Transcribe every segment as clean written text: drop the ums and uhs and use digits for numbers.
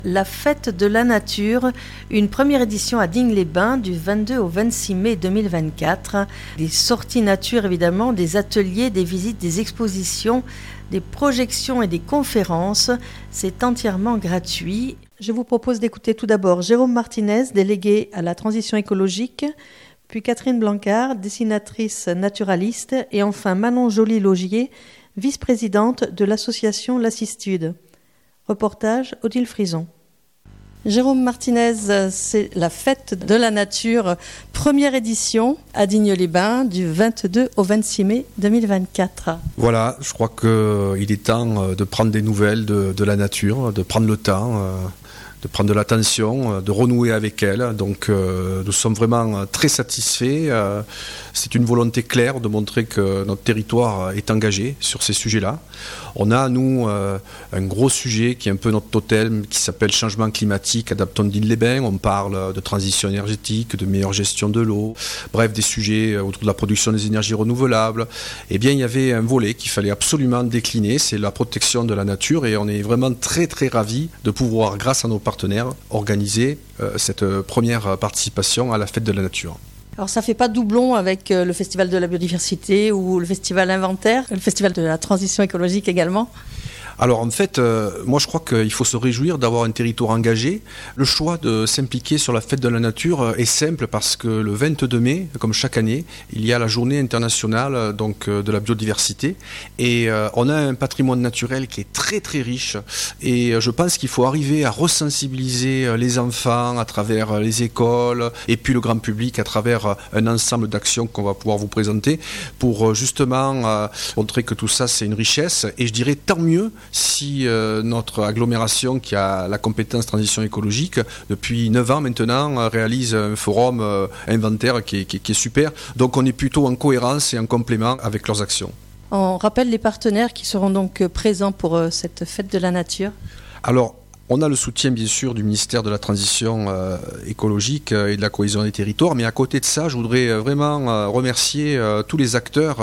La fête de la nature, une première édition à Digne-les-Bains du 22 au 26 mai 2024. Des sorties nature évidemment, des ateliers, des visites, des expositions, des projections et des conférences. C'est entièrement gratuit. Je vous propose d'écouter tout d'abord Jérôme Martinez, délégué à la transition écologique, puis Catherine Blancard, dessinatrice naturaliste, et enfin Manon Joly-Logier, vice-présidente de l'association Lassistude. Reportage Odile Frison. Jérôme Martinez, c'est la fête de la nature, première édition à Digne-les-Bains du 22 au 26 mai 2024. Voilà, je crois qu'il est temps de prendre des nouvelles de la nature, de prendre le temps, de prendre de l'attention, de renouer avec elle. Donc nous sommes vraiment très satisfaits. C'est une volonté claire de montrer que notre territoire est engagé sur ces sujets-là. On a, nous, un gros sujet qui est un peu notre totem, qui s'appelle changement climatique, adaptons Digne-les-Bains. On parle de transition énergétique, de meilleure gestion de l'eau, bref, des sujets autour de la production des énergies renouvelables. Eh bien, il y avait un volet qu'il fallait absolument décliner, c'est la protection de la nature, et on est vraiment très, très ravis de pouvoir, grâce à nos partenaires, organiser cette première participation à la fête de la nature. Alors ça ne fait pas doublon avec le Festival de la biodiversité ou le Festival Inventaire, le Festival de la transition écologique également ? Alors en fait, moi je crois qu'il faut se réjouir d'avoir un territoire engagé. Le choix de s'impliquer sur la fête de la nature est simple parce que le 22 mai, comme chaque année, il y a la journée internationale donc, de la biodiversité. Et on a un patrimoine naturel qui est très très riche. Et je pense qu'il faut arriver à resensibiliser les enfants à travers les écoles et puis le grand public à travers un ensemble d'actions qu'on va pouvoir vous présenter pour justement montrer que tout ça c'est une richesse. Et je dirais tant mieux si notre agglomération qui a la compétence transition écologique depuis 9 ans maintenant réalise un forum inventaire qui est super. Donc on est plutôt en cohérence et en complément avec leurs actions. On rappelle les partenaires qui seront donc présents pour cette fête de la nature. Alors, on a le soutien bien sûr du ministère de la Transition écologique et de la cohésion des territoires, mais à côté de ça, je voudrais vraiment remercier tous les acteurs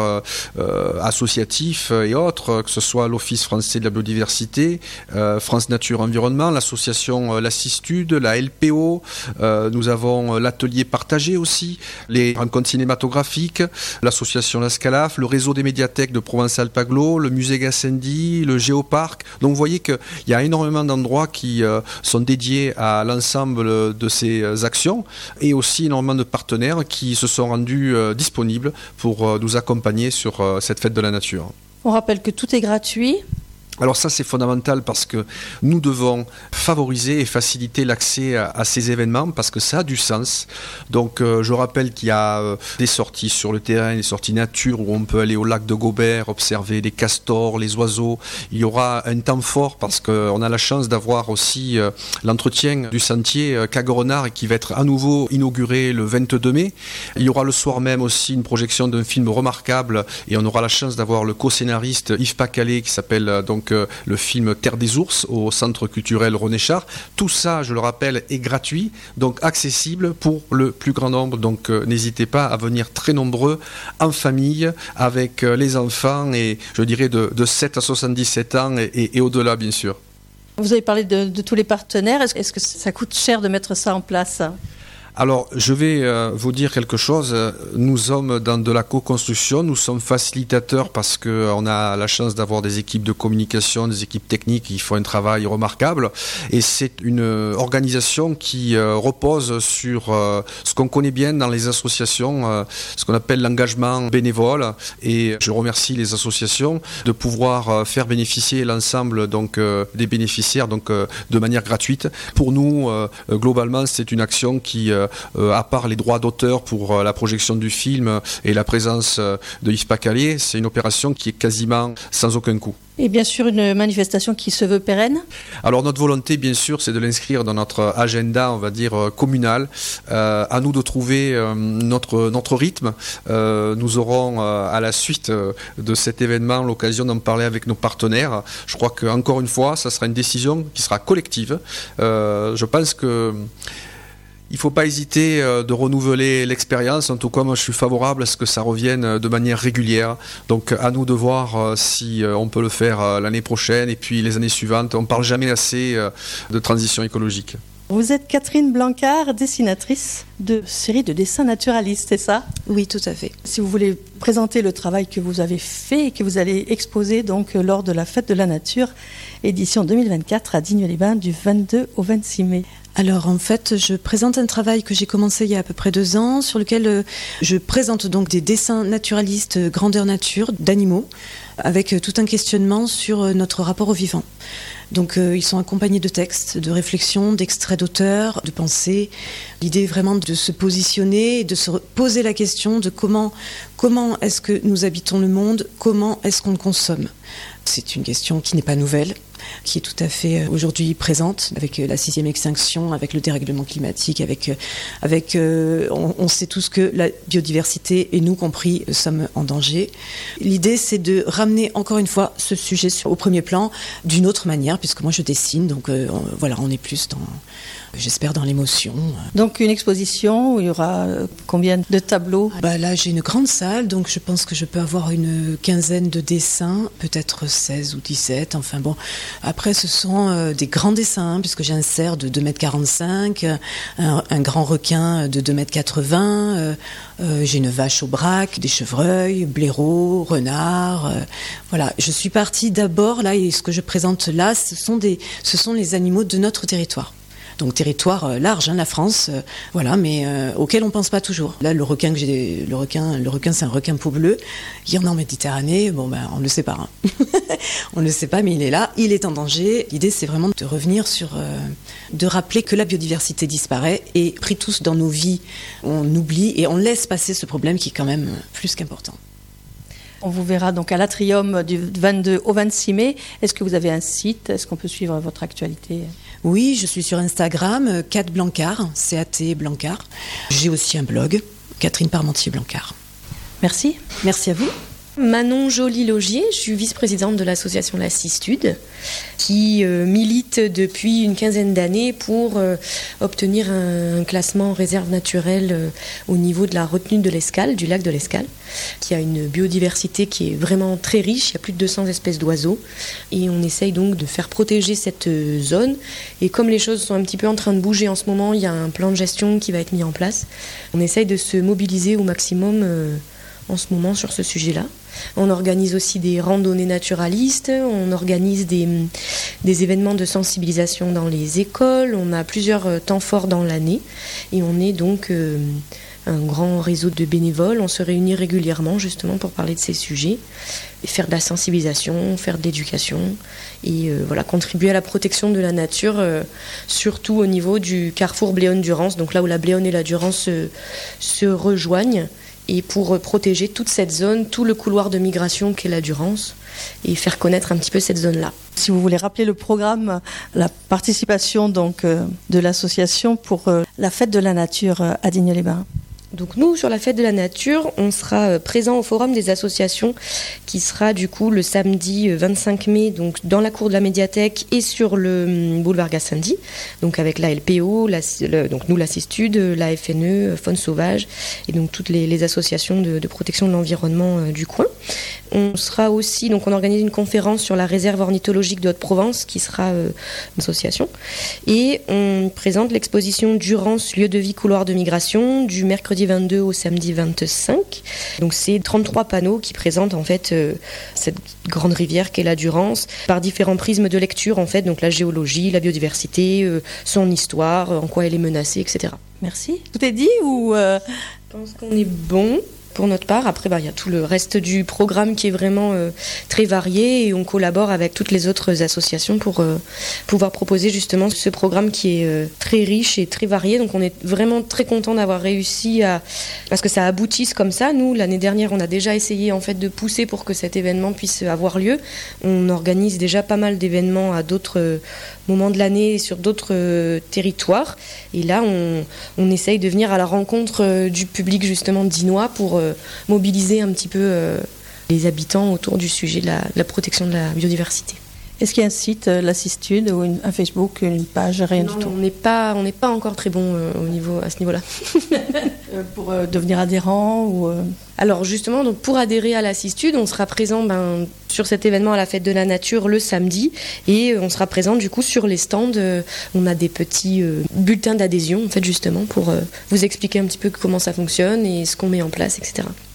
associatifs et autres, que ce soit l'Office français de la biodiversité, France Nature Environnement, l'association Lassistude, la LPO, nous avons l'atelier partagé aussi, les rencontres cinématographiques, l'association La Scalaf, le réseau des médiathèques de Provence-Alpes-Aglo, le musée Gassendi, le Géoparc. Donc vous voyez qu'il y a énormément d'endroits qui sont dédiés à l'ensemble de ces actions et aussi énormément de partenaires qui se sont rendus disponibles pour nous accompagner sur cette fête de la nature. On rappelle que tout est gratuit. Alors ça c'est fondamental parce que nous devons favoriser et faciliter l'accès à ces événements parce que ça a du sens. Donc je rappelle qu'il y a des sorties sur le terrain, des sorties nature où on peut aller au lac de Gobert, observer les castors, les oiseaux. Il y aura un temps fort parce qu'on a la chance d'avoir aussi l'entretien du sentier Cague-Renard qui va être à nouveau inauguré le 22 mai. Il y aura le soir même aussi une projection d'un film remarquable et on aura la chance d'avoir le co-scénariste Yves Pacalé qui s'appelle donc le film Terre des ours au Centre culturel René Char. Tout ça, je le rappelle, est gratuit, donc accessible pour le plus grand nombre. Donc n'hésitez pas à venir très nombreux en famille avec les enfants et je dirais de 7 à 77 ans et au-delà bien sûr. Vous avez parlé de tous les partenaires. Est-ce que ça coûte cher de mettre ça en place ? Alors, je vais vous dire quelque chose. Nous sommes dans de la co-construction, nous sommes facilitateurs parce qu'on a la chance d'avoir des équipes de communication, des équipes techniques qui font un travail remarquable. Et c'est une organisation qui repose sur ce qu'on connaît bien dans les associations, ce qu'on appelle l'engagement bénévole. Et je remercie les associations de pouvoir faire bénéficier l'ensemble donc, des bénéficiaires donc, de manière gratuite. Pour nous, globalement, c'est une action qui à part les droits d'auteur pour la projection du film et la présence de Yves Pacalé, c'est une opération qui est quasiment sans aucun coût. Et bien sûr, une manifestation qui se veut pérenne ? Alors notre volonté, bien sûr, c'est de l'inscrire dans notre agenda, on va dire, communal. À nous de trouver notre rythme. Nous aurons, à la suite de cet événement, l'occasion d'en parler avec nos partenaires. Je crois qu'encore une fois, ça sera une décision qui sera collective. Je pense que Il ne faut pas hésiter de renouveler l'expérience. En tout cas, moi, je suis favorable à ce que ça revienne de manière régulière. Donc, à nous de voir si on peut le faire l'année prochaine et puis les années suivantes. On ne parle jamais assez de transition écologique. Vous êtes Catherine Blancard, dessinatrice de séries de dessins naturalistes, c'est ça ? Oui, tout à fait. Si vous voulez présenter le travail que vous avez fait et que vous allez exposer donc lors de la Fête de la Nature, édition 2024 à Digne-les-Bains du 22 au 26 mai. Alors en fait, je présente un travail que j'ai commencé il y a à peu près 2 ans, sur lequel je présente donc des dessins naturalistes grandeur nature d'animaux, avec tout un questionnement sur notre rapport au vivant. Donc ils sont accompagnés de textes, de réflexions, d'extraits d'auteurs, de pensées. L'idée est vraiment de se positionner et de se poser la question de comment est-ce que nous habitons le monde, comment est-ce qu'on le consomme. C'est une question qui n'est pas nouvelle, qui est tout à fait aujourd'hui présente, avec la 6e extinction, avec le dérèglement climatique, on sait tous que la biodiversité, et nous compris, sommes en danger. L'idée, c'est de ramener encore une fois ce sujet au premier plan d'une autre manière, puisque moi je dessine, donc voilà, on est plus j'espère dans l'émotion. Donc une exposition où il y aura combien de tableaux ? Là j'ai une grande salle, donc je pense que je peux avoir une quinzaine de dessins, peut-être 16 ou 17, enfin bon. Après ce sont des grands dessins, puisque j'ai un cerf de 2,45 m, un grand requin de 2,80 m, j'ai une vache au braque, des chevreuils, blaireaux, renards. Voilà, je suis partie d'abord là, et ce que je présente là, ce sont les animaux de notre territoire. Donc territoire large, la France, voilà, mais auquel on pense pas toujours. Là, le requin c'est un requin peau bleue. Il y en a en Méditerranée, on ne le sait pas. On ne le sait pas, mais il est là, il est en danger. L'idée, c'est vraiment de revenir de rappeler que la biodiversité disparaît et pris tous dans nos vies, on oublie et on laisse passer ce problème qui est quand même plus qu'important. On vous verra donc à l'Atrium du 22 au 26 mai. Est-ce que vous avez un site ? Est-ce qu'on peut suivre votre actualité ? Oui, je suis sur Instagram, Cat Blancard, C-A-T Blancard. J'ai aussi un blog, Catherine Parmentier Blancard. Merci. Merci à vous. Manon Joly-Logier, je suis vice-présidente de l'association La Cistude, qui milite depuis une quinzaine d'années pour obtenir un classement réserve naturelle au niveau de la retenue de l'Escale, du lac de l'Escale, qui a une biodiversité qui est vraiment très riche. Il y a plus de 200 espèces d'oiseaux et on essaye donc de faire protéger cette zone. Et comme les choses sont un petit peu en train de bouger en ce moment, il y a un plan de gestion qui va être mis en place. On essaye de se mobiliser au maximum en ce moment sur ce sujet-là. On organise aussi des randonnées naturalistes, on organise des événements de sensibilisation dans les écoles, on a plusieurs temps forts dans l'année et on est donc un grand réseau de bénévoles. On se réunit régulièrement justement pour parler de ces sujets, et faire de la sensibilisation, faire de l'éducation et contribuer à la protection de la nature, surtout au niveau du carrefour Bléone-Durance, donc là où la Bléone et la Durance se rejoignent. Et pour protéger toute cette zone, tout le couloir de migration qu'est la Durance, et faire connaître un petit peu cette zone-là. Si vous voulez rappeler le programme, la participation donc de l'association pour la Fête de la Nature à Digne-les-Bains. Donc nous, sur la Fête de la Nature, on sera présent au Forum des associations qui sera du coup le samedi 25 mai donc dans la cour de la médiathèque et sur le boulevard Gassendi, donc avec la LPO, donc nous la Cistude, la FNE, Faune Sauvage et donc toutes les associations de protection de l'environnement du coin. On sera aussi, donc on organise une conférence sur la réserve ornithologique de Haute-Provence qui sera une association et on présente l'exposition Durance, lieu de vie, couloir de migration du mercredi 22 au samedi 25. Donc c'est 33 panneaux qui présentent en fait cette grande rivière qu'est la Durance par différents prismes de lecture en fait, donc la géologie, la biodiversité, son histoire, en quoi elle est menacée, etc. Merci. Tout est dit ou Je pense qu'on est bon. Pour notre part, après il y a tout le reste du programme qui est vraiment très varié et on collabore avec toutes les autres associations pour pouvoir proposer justement ce programme qui est très riche et très varié. Donc on est vraiment très content d'avoir réussi à ce que ça aboutisse comme ça. Nous, l'année dernière, on a déjà essayé en fait de pousser pour que cet événement puisse avoir lieu. On organise déjà pas mal d'événements à d'autres moments de l'année sur d'autres territoires. Et là, on essaye de venir à la rencontre du public justement dinois pour mobiliser un petit peu les habitants autour du sujet de la protection de la biodiversité. Est-ce qu'il y a un site, l'Assistude, ou un Facebook, une page, rien du tout? On n'est pas encore très bon à ce niveau-là. Pour devenir adhérent ou Alors justement, donc pour adhérer à l'Assistude, on sera présent sur cet événement à la Fête de la Nature le samedi, et on sera présent du coup sur les stands. On a des petits bulletins d'adhésion en fait justement pour vous expliquer un petit peu comment ça fonctionne et ce qu'on met en place, etc.